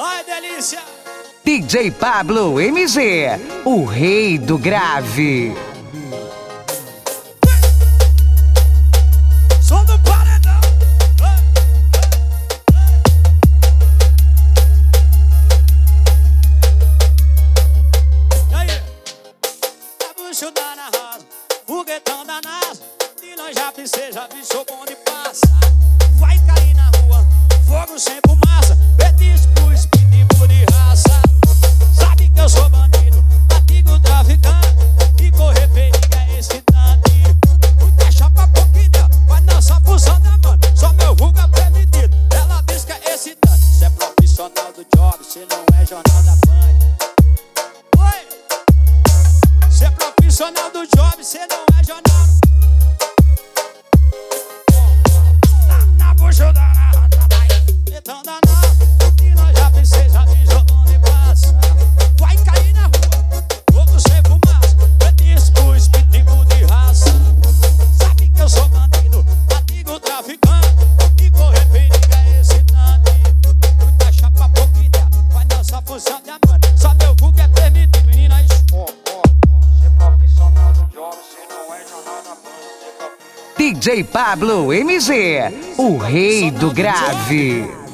Ai, delícia! DJ Pablo MZ, o rei do grave. Som do paredão! E aí? Cabuchudar na rosa, foguetão da NASA. De longe já pisei, já vi show bom de passar. Vai cair na rua, fogo sem fumaça. Petisco pro espírito de raça. Sabe que eu sou bandido, antigo traficante. E correr perigo é excitante. Muita chapa pouquinho, vai nessa função da mano. Só meu vulgo é permitido, ela diz que é excitante. Cê é profissional do job, cê não é jornal da Band. Oi! Cê é profissional do job, cê não é jornal. Na bucha da raça, vai. Então danado, e nós já pensei, já vi jogando de passa. Vai cair na rua, fogo sem fumaça. Petisco, espírito de raça. Sabe que eu sou bandido, antigo traficante. E correr perigo é excitante. Muita chapa, pouca ideia, vai nessa função de amante. Só meu vulgo é permitido, meninas. Ser profissional do job, se não é jornal da Band. DJ Pablo MZ, o rei do grave.